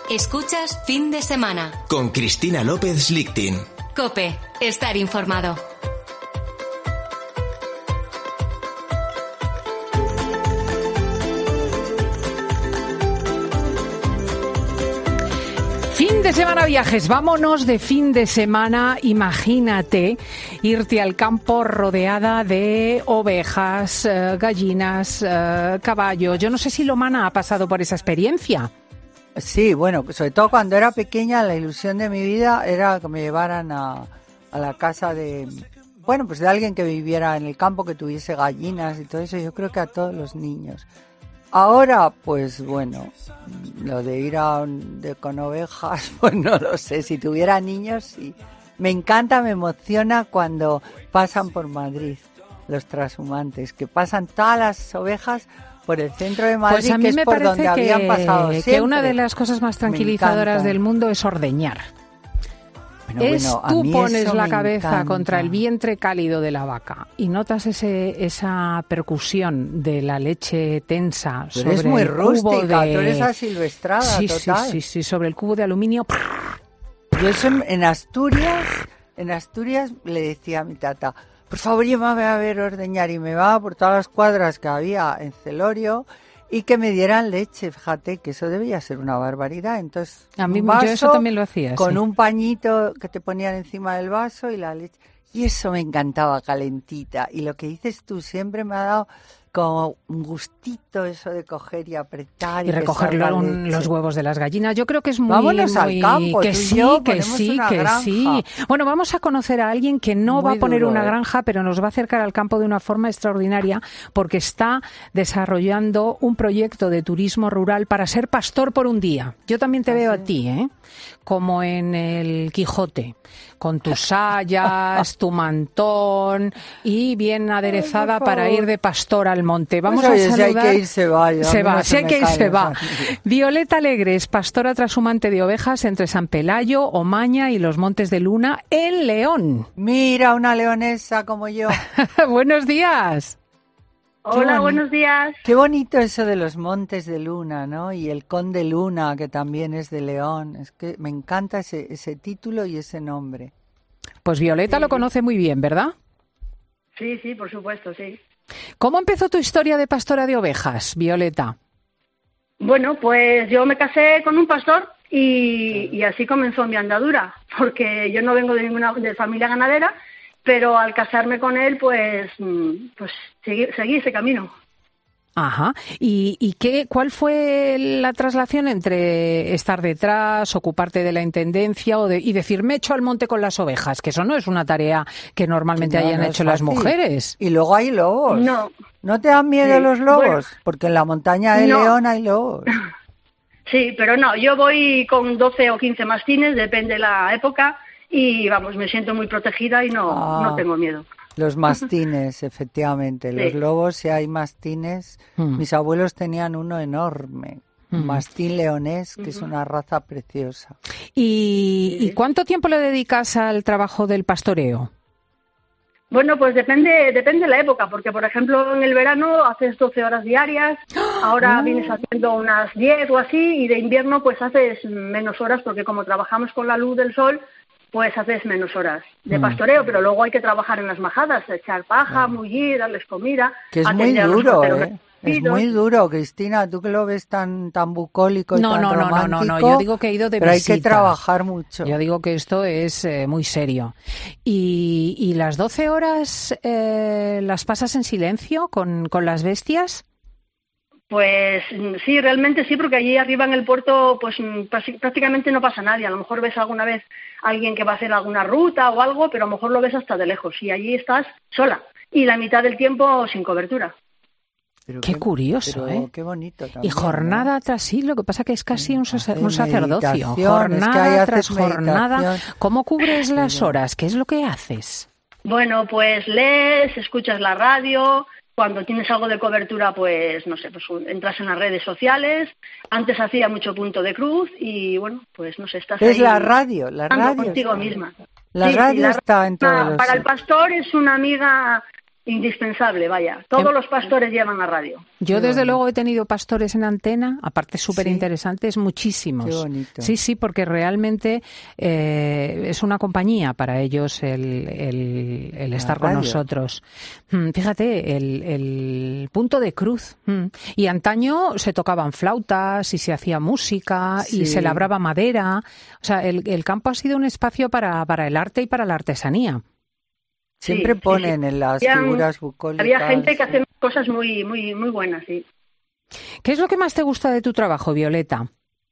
Escuchas Fin de Semana con Cristina López Lichtin. COPE. Estar informado. Fin de semana viajes, vámonos de fin de semana. Imagínate irte al campo rodeada de ovejas, gallinas, caballos. Yo no sé si Lomana ha pasado por esa experiencia. Sí, bueno, sobre todo cuando era pequeña, la ilusión de mi vida era que me llevaran a la casa de, bueno, pues de alguien que viviera en el campo, que tuviese gallinas y todo eso. Yo creo que a todos los niños. Ahora, pues bueno, lo de ir con ovejas, pues no lo sé. Si tuviera niños, sí. Me encanta, me emociona cuando pasan por Madrid los trashumantes, que pasan todas las ovejas por el centro de Madrid, pues a mí que es me por parece donde habían pasado siempre. Que una de las cosas más tranquilizadoras del mundo es ordeñar. Tú pones la cabeza contra el vientre cálido de la vaca y notas esa percusión de la leche tensa sobre es muy el cubo rústica, de... tú eres asilvestrada, total. Sí, sobre el cubo de aluminio. Yo eso en Asturias le decía a mi tata, por favor, llévame a ver ordeñar, y me va por todas las cuadras que había en Celorio y que me dieran leche. Fíjate que eso debía ser una barbaridad. Entonces, a mí yo eso también lo hacía, con sí. un pañito que te ponían encima del vaso y la leche. Y eso me encantaba, calentita. Y lo que dices tú siempre me ha dado como un gustito eso de coger y apretar y recoger los huevos de las gallinas. Yo creo que es muy... Vámonos al campo, que tú y sí, yo que ponemos sí, una que granja. sí. Bueno, vamos a conocer a alguien que no va a poner una granja, pero nos va a acercar al campo de una forma extraordinaria, porque está desarrollando un proyecto de turismo rural para ser pastor por un día. Yo también te veo a ti, como en el Quijote, con tus sayas, tu mantón y bien aderezada para ir de pastor al monte. Vamos a saludar. Si hay que ir, se va. Si hay que ir, se va. Violeta Alegres, pastora trashumante de ovejas entre San Pelayo, Omaña y los Montes de Luna, en León. Mira, una leonesa como yo. Buenos días. Hola, buenos días. Qué bonito eso de los Montes de Luna, ¿no? Y el Conde Luna, que también es de León. Es que me encanta ese título y ese nombre. Pues Violeta lo conoce muy bien, ¿verdad? Sí, por supuesto, sí. ¿Cómo empezó tu historia de pastora de ovejas, Violeta? Bueno, pues yo me casé con un pastor y así comenzó mi andadura, porque yo no vengo de familia ganadera, pero al casarme con él, pues seguí ese camino. Ajá. ¿Y cuál fue la traslación entre estar detrás, ocuparte de la intendencia y decir, me echo al monte con las ovejas? Que eso no es una tarea que normalmente hayan hecho las mujeres. Y luego hay lobos. ¿No te dan miedo los lobos? Bueno, porque en la montaña de León hay lobos. Sí, pero no, yo voy con 12 o 15 mastines, depende de la época, y vamos, me siento muy protegida y no tengo miedo. Los mastines, efectivamente. Los lobos, si hay mastines. Mis abuelos tenían uno enorme, un mastín leonés, que es una raza preciosa. ¿Y cuánto tiempo le dedicas al trabajo del pastoreo? Bueno, pues depende de la época, porque por ejemplo en el verano haces 12 horas diarias, ahora vienes haciendo unas 10 o así, y de invierno pues haces menos horas, porque como trabajamos con la luz del sol, pues haces menos horas de pastoreo, pero luego hay que trabajar en las majadas, echar paja, mullir, darles comida. Que es muy duro, Es muy duro, Cristina, tú que lo ves tan bucólico y tan romántico. No, yo digo que he ido de pero visita. Hay que trabajar mucho. Yo digo que esto es muy serio. ¿Y las 12 horas las pasas en silencio con las bestias? Pues sí, realmente sí, porque allí arriba en el puerto pues prácticamente no pasa nadie. A lo mejor ves alguna vez a alguien que va a hacer alguna ruta o algo, pero a lo mejor lo ves hasta de lejos y allí estás sola y la mitad del tiempo sin cobertura. Qué curioso, Qué bonito también. Y jornada tras sí, lo que pasa que es casi un sacerdocio. Jornada tras jornada. ¿Cómo cubres las horas? ¿Qué es lo que haces? Bueno, pues lees, escuchas la radio. Cuando tienes algo de cobertura, pues no sé, pues entras en las redes sociales. Antes hacía mucho punto de cruz y bueno, pues no sé, estás ahí. Es la radio contigo misma. La radio está en todos los... Para el pastor es una amiga indispensable, vaya. Todos los pastores llevan la radio. Yo desde luego he tenido pastores en antena, aparte súper interesantes, muchísimos. Qué bonito. Sí, porque realmente es una compañía para ellos el estar con nosotros. Fíjate, el punto de cruz. Y antaño se tocaban flautas y se hacía música y se labraba madera. O sea, el campo ha sido un espacio para el arte y para la artesanía. Siempre ponen en las figuras bucólicas. Había gente que hace cosas muy, muy, muy buenas, sí. ¿Qué es lo que más te gusta de tu trabajo, Violeta?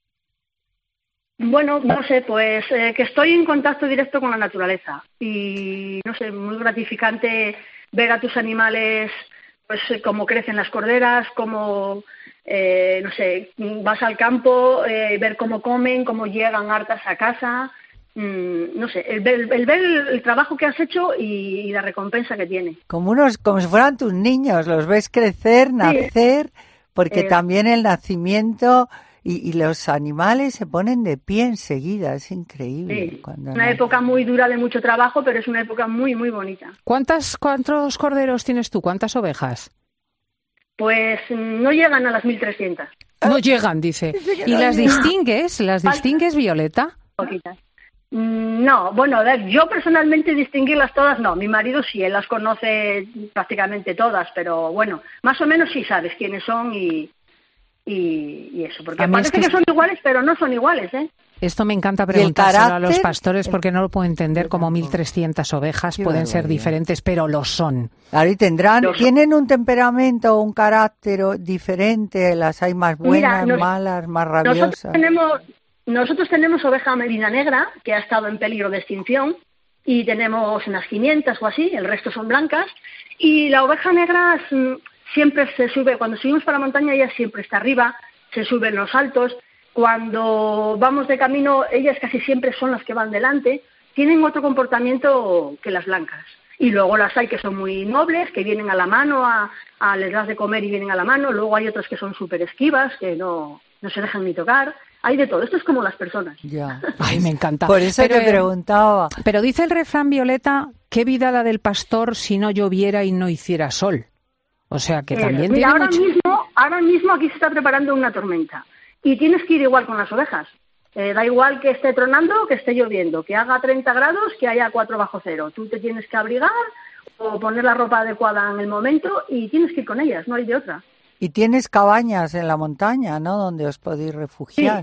Bueno, no sé, pues que estoy en contacto directo con la naturaleza y, no sé, muy gratificante ver a tus animales, pues cómo crecen las corderas, cómo, no sé, vas al campo, ver cómo comen, cómo llegan hartas a casa. No sé, el ver el trabajo que has hecho y la recompensa que tiene. Como si fueran tus niños, los ves crecer, nacer, porque también el nacimiento y los animales se ponen de pie enseguida, es increíble. Sí. Una época muy dura de mucho trabajo, pero es una época muy, muy bonita. ¿Cuántos corderos tienes tú? ¿Cuántas ovejas? Pues no llegan a las 1.300. No llegan, dice. ¿Y las distingues? ¿Las distingues, Violeta? Poquitas. No, bueno, a ver, yo personalmente distinguirlas todas no, mi marido sí, él las conoce prácticamente todas, pero bueno, más o menos sí sabes quiénes son y eso, porque parece que son iguales, pero no son iguales, ¿eh? Esto me encanta preguntárselo a los pastores porque no lo puedo entender, como 1.300 ovejas pueden ser diferentes, pero lo son. Claro, y tienen un temperamento, un carácter diferente, las hay más buenas, malas, más rabiosas. Nosotros tenemos oveja merina negra, que ha estado en peligro de extinción, y tenemos unas 500 o así, el resto son blancas, y la oveja negra siempre se sube, cuando subimos para la montaña ella siempre está arriba, se sube en los altos, cuando vamos de camino ellas casi siempre son las que van delante, tienen otro comportamiento que las blancas. Y luego las hay que son muy nobles, que vienen a la mano, les das de comer y vienen a la mano, luego hay otras que son súper esquivas, que no se dejan ni tocar. Hay de todo, esto es como las personas. Ya. Ay, me encanta. Por eso te preguntaba. Pero dice el refrán, Violeta, ¿qué vida la del pastor si no lloviera y no hiciera sol? O sea que también mira, tiene ahora mismo aquí se está preparando una tormenta y tienes que ir igual con las ovejas. Da igual que esté tronando o que esté lloviendo, que haga 30 grados, que haya 4 bajo cero. Tú te tienes que abrigar o poner la ropa adecuada en el momento y tienes que ir con ellas, no hay de otra. Y tienes cabañas en la montaña, ¿no?, donde os podéis refugiar.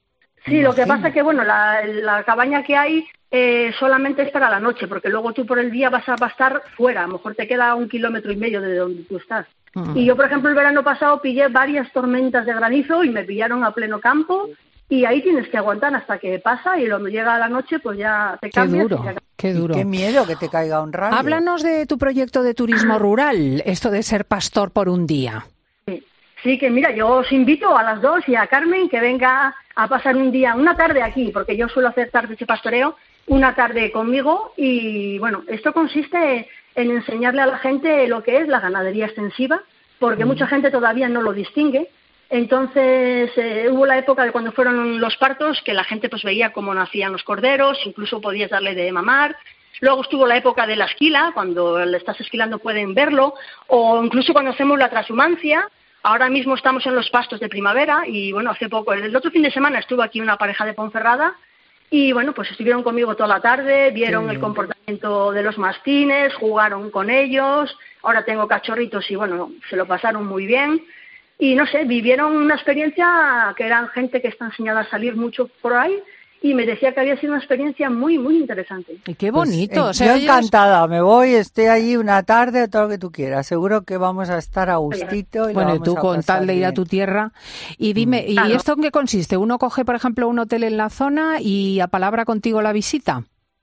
Sí, lo que pasa es que, bueno, la cabaña que hay solamente es para la noche, porque luego tú por el día vas a estar fuera, a lo mejor te queda 1,5 kilómetros de donde tú estás. Y yo, por ejemplo, el verano pasado pillé varias tormentas de granizo y me pillaron a pleno campo y ahí tienes que aguantar hasta que pasa y cuando llega la noche pues ya te cambias. Qué duro. Qué miedo que te caiga un rayo. Háblanos de tu proyecto de turismo rural, esto de ser pastor por un día. Sí, que mira, yo os invito a las dos y a Carmen que venga a pasar un día, una tarde aquí, porque yo suelo hacer tardes de pastoreo, una tarde conmigo y bueno, esto consiste en enseñarle a la gente lo que es la ganadería extensiva, porque mucha gente todavía no lo distingue. Entonces hubo la época de cuando fueron los partos que la gente pues veía cómo nacían los corderos, incluso podías darle de mamar. Luego estuvo la época de la esquila, cuando le estás esquilando pueden verlo, o incluso cuando hacemos la transhumancia. Ahora mismo estamos en los pastos de primavera y bueno, hace poco, el otro fin de semana estuvo aquí una pareja de Ponferrada y bueno, pues estuvieron conmigo toda la tarde, vieron el comportamiento de los mastines, jugaron con ellos, ahora tengo cachorritos y bueno, se lo pasaron muy bien y no sé, vivieron una experiencia que eran gente que está enseñada a salir mucho por ahí y me decía que había sido una experiencia muy, muy interesante. Y qué bonito. Pues, yo encantada, me voy, estoy allí una tarde, todo lo que tú quieras. Seguro que vamos a estar a gustito. Y bueno, y tú con tal de ir a tu tierra. Y dime, ¿y esto en qué consiste? ¿Uno coge, por ejemplo, un hotel en la zona y apalabra contigo la visita?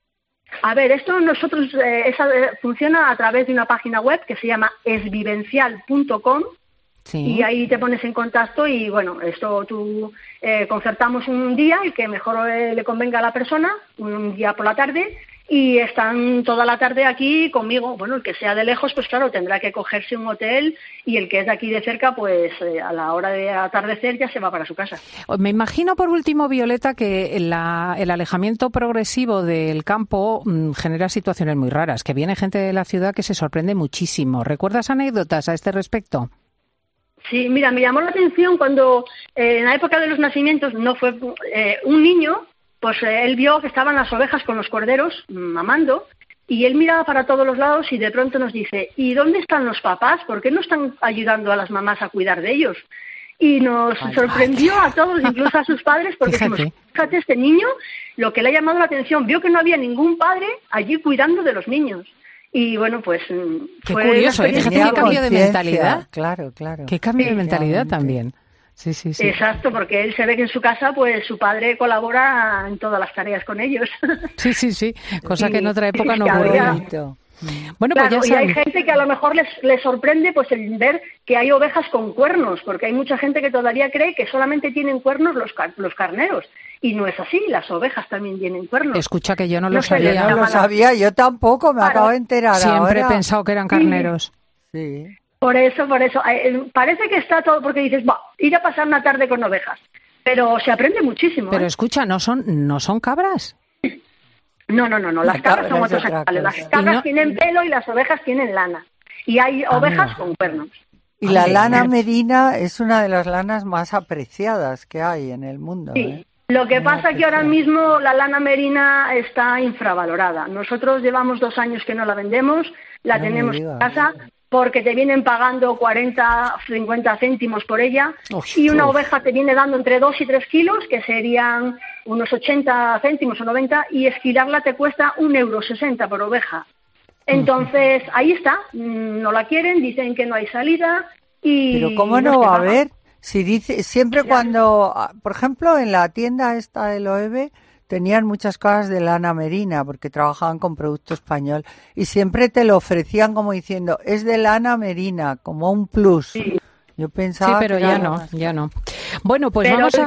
A ver, esto nosotros funciona a través de una página web que se llama esvivencial.com. Sí. Y ahí te pones en contacto y bueno, esto tú concertamos un día el que mejor le convenga a la persona, un día por la tarde y están toda la tarde aquí conmigo. Bueno, el que sea de lejos, pues claro, tendrá que cogerse un hotel, y el que es de aquí de cerca, pues a la hora de atardecer ya se va para su casa. Me imagino, por último, Violeta, que el alejamiento progresivo del campo genera situaciones muy raras, que viene gente de la ciudad que se sorprende muchísimo. ¿Recuerdas anécdotas a este respecto? Sí, mira, me llamó la atención cuando en la época de los nacimientos no fue un niño. Pues él vio que estaban las ovejas con los corderos mamando, y él miraba para todos los lados y de pronto nos dice: ¿y dónde están los papás? ¿Por qué no están ayudando a las mamás a cuidar de ellos? Y nos sorprendió a todos, incluso a sus padres, porque fíjate, este niño, lo que le ha llamado la atención, vio que no había ningún padre allí cuidando de los niños. Y bueno, pues qué curioso, fíjate qué cambio de mentalidad. Claro. Qué cambio de mentalidad también. Sí. Exacto, porque él se ve que en su casa, pues su padre colabora en todas las tareas con ellos. Sí, cosa que en otra época no ocurría. Bueno, claro, pues y hay gente que a lo mejor les sorprende pues el ver que hay ovejas con cuernos, porque hay mucha gente que todavía cree que solamente tienen cuernos los carneros, y no es así, las ovejas también tienen cuernos. Escucha, que yo no lo sabía. Yo no lo sabía, yo tampoco, me acabo de enterar. Siempre ahora. He pensado que eran carneros. Sí. Por eso, parece que está todo, porque dices, ir a pasar una tarde con ovejas, pero se aprende muchísimo. Pero escucha, ¿no son cabras? No, las cabras son otros animales. Las cabras tienen pelo y las ovejas tienen lana, y hay ovejas con cuernos. Y la lana merina es una de las lanas más apreciadas que hay en el mundo. Sí. Lo que pasa es que ahora mismo la lana merina está infravalorada. Nosotros llevamos 2 años que no la vendemos, la tenemos en casa, porque te vienen pagando 40, 50 céntimos por ella, y una oveja te viene dando entre 2 y 3 kilos, que serían unos 80 céntimos o 90, y esquilarla te cuesta 1,60 € por oveja. Entonces, ahí está, no la quieren, dicen que no hay salida, y... Pero ¿cómo no va a haber? Si dice, siempre cuando, por ejemplo, en la tienda esta de Loewe, tenían muchas cosas de lana merina porque trabajaban con producto español, y siempre te lo ofrecían como diciendo, es de lana merina, como un plus. Sí. Yo pensaba pero que ya no. Bueno, pues pero vamos el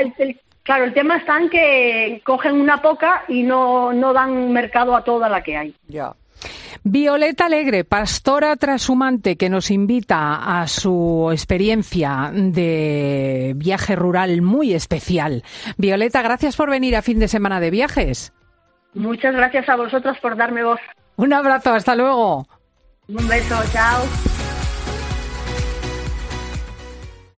tema está en que cogen una poca y no dan mercado a toda la que hay. Ya. Violeta Alegre, pastora trashumante, que nos invita a su experiencia de viaje rural muy especial. Violeta, gracias por venir a Fin de Semana de Viajes. Muchas gracias a vosotros por darme voz. Un abrazo, hasta luego. Un beso, chao.